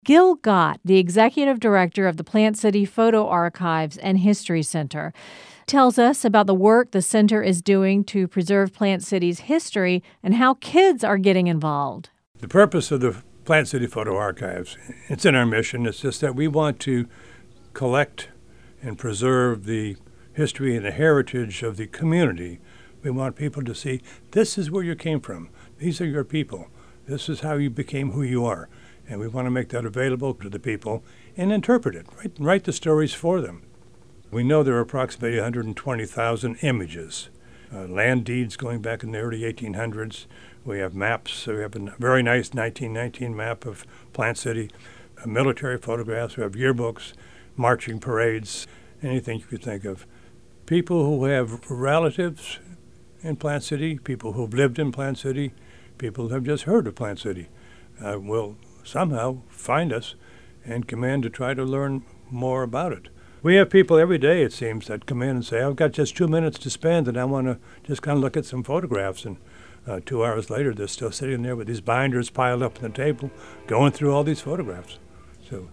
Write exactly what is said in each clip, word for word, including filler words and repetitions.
Gil Gott, the executive director of the Plant City Photo Archives and History Center, tells us about the work the center is doing to preserve Plant City's history and how kids are getting involved. The purpose of the Plant City Photo Archives, it's in our mission, it's just that we want to collect and preserve the history and the heritage of the community. We want people to see, this is where you came from. These are your people. This is how you became who you are. And we want to make that available to the people and interpret it, write, write the stories for them. We know there are approximately one hundred twenty thousand images, uh, land deeds going back in the early eighteen hundreds. We have maps. So we have a very nice nineteen nineteen map of Plant City, uh, military photographs. We have yearbooks, marching parades, anything you could think of. People who have relatives in Plant City, people who've lived in Plant City, people who have just heard of Plant City uh, will somehow find us and come in to try to learn more about it. We have people every day, it seems, that come in and say, I've got just two minutes to spend and I want to just kind of look at some photographs. And uh, two hours later, they're still sitting there with these binders piled up on the table, going through all these photographs. So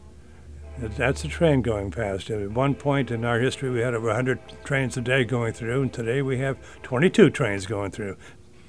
that's a train going past. At one point in our history, we had over one hundred trains a day going through, and today we have twenty-two trains going through.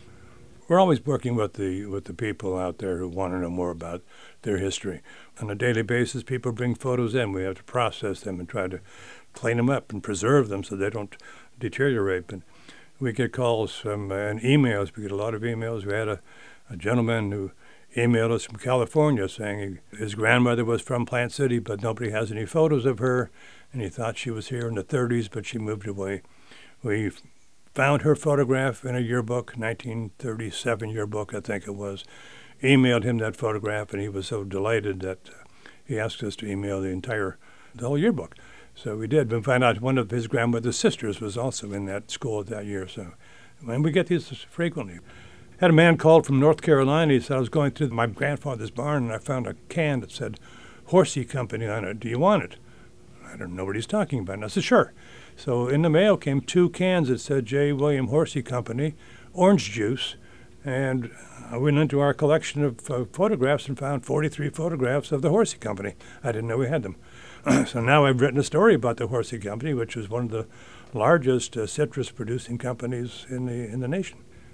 We're always working with the with the people out there who want to know more about their history. On a daily basis, people bring photos in. We have to process them and try to clean them up and preserve them so they don't deteriorate. And we get calls from uh, and emails. We get a lot of emails. We had a, a gentleman who emailed us from California saying he, his grandmother was from Plant City, but nobody has any photos of her, and he thought she was here in the thirties, but she moved away. We found her photograph in a yearbook, nineteen thirty-seven yearbook, I think it was, emailed him that photograph, and he was so delighted that uh, he asked us to email the entire, the whole yearbook. So we did. We found out one of his grandmother's sisters was also in that school that year. So, and we get these frequently. Had a man called from North Carolina. He said, I was going through my grandfather's barn, and I found a can that said Horsey Company on it. Do you want it? I don't know what he's talking about. And I said, sure. So in the mail came two cans that said J. William Horsey Company, orange juice, and I went into our collection of uh, photographs and found forty-three photographs of the Horsey Company. I didn't know we had them. So now I've written a story about the Horsey Company, which is one of the largest uh, citrus-producing companies in the in the nation.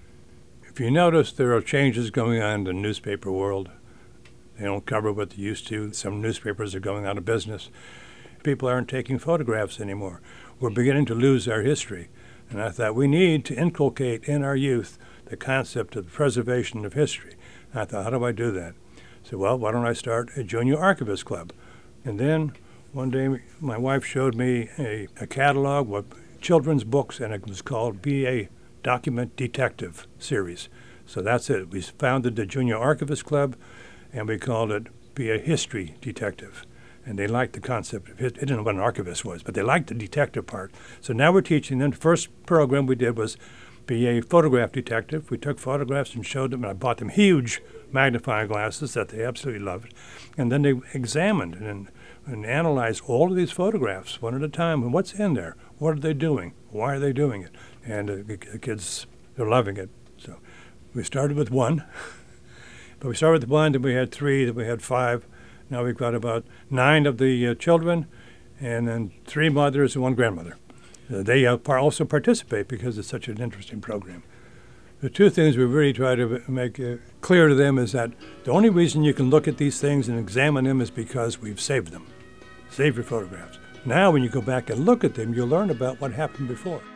If you notice, there are changes going on in the newspaper world. They don't cover what they used to. Some newspapers are going out of business. People aren't taking photographs anymore. We're beginning to lose our history. And I thought we need to inculcate in our youth the concept of the preservation of history. And I thought, how do I do that? So, well, why don't I start a junior archivist club? And then one day my wife showed me a, a catalog of children's books, and it was called Be a Document Detective Series. So that's it. We founded the Junior Archivist Club, and we called it Be a History Detective. And they liked the concept of it. They didn't know what an archivist was, but they liked the detective part. So now we're teaching them. The first program we did was be a photograph detective. We took photographs and showed them, and I bought them huge magnifying glasses that they absolutely loved. And then they examined and, and analyzed all of these photographs one at a time. And what's in there? What are they doing? Why are they doing it? And uh, the kids, they're loving it. So we started with one. But we started with one, then we had three, then we had five. Now we've got about nine of the uh, children, and then three mothers and one grandmother. Uh, they uh, par- also participate because it's such an interesting program. The two things we really try to make uh, clear to them is that the only reason you can look at these things and examine them is because we've saved them. Save your photographs. Now when you go back and look at them, you'll learn about what happened before.